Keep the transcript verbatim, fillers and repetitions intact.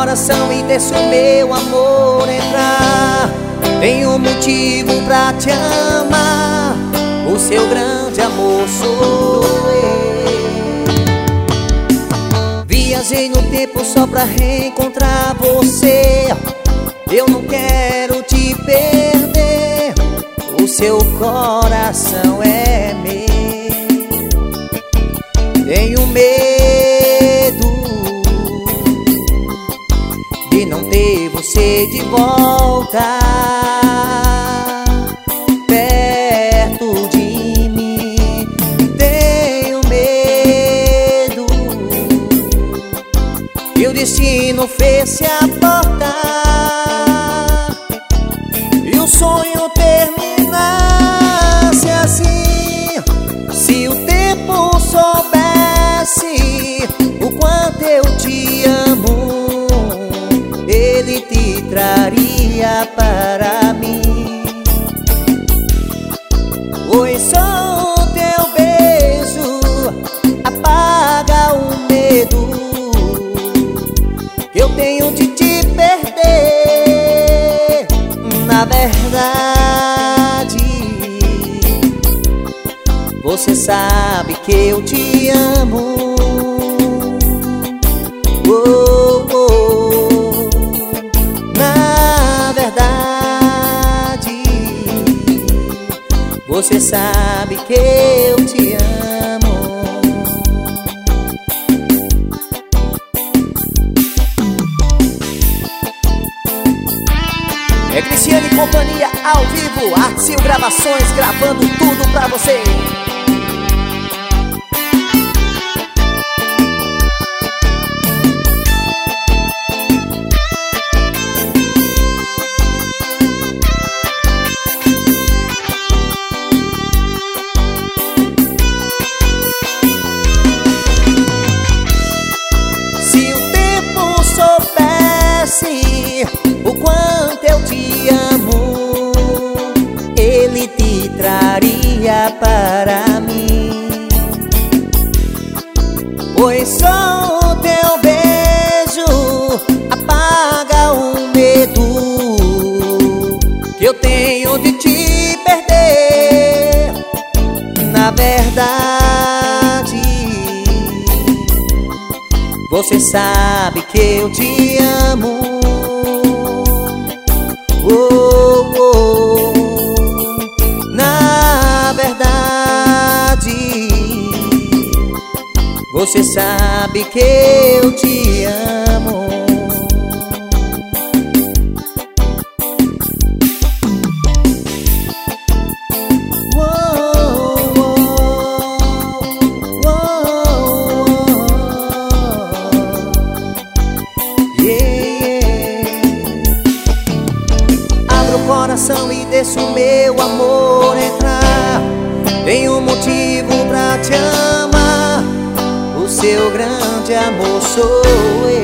coração e deixa o meu amor entrar. Tenho motivo pra te amar, o seu grande amor sou eu. Viajei no tempo só pra reencontrar você. Eu não quero te perder, o seu coração é meu. Tenho medo de não ter você de volta perto de mim. Tenho medo que o destino feche a porta e o sonho terminasse assim. Se o tempo soubesse o quanto eu te amo, ele te traria para mim. Pois só o teu beijo apaga o medo que eu tenho de te perder. Na verdade, você sabe que eu te amo. Oh, oh. Na verdade, você sabe que eu te amo. É Cristiane e Companhia ao vivo, Artsil Gravações, gravando tudo pra você. Se o tempo soubesse o quanto eu te amo, ele te traria para mim. Pois só o teu beijo apaga o medo que eu tenho de te perder. Na verdade, você sabe que eu te amo. Oh, oh. Na verdade, você sabe que eu te amo. Oh, oh, oh, oh. Yeah. Abra o coração e deixa o meu amor entrar. Tenho motivo pra te amar, o seu grande amor sou eu.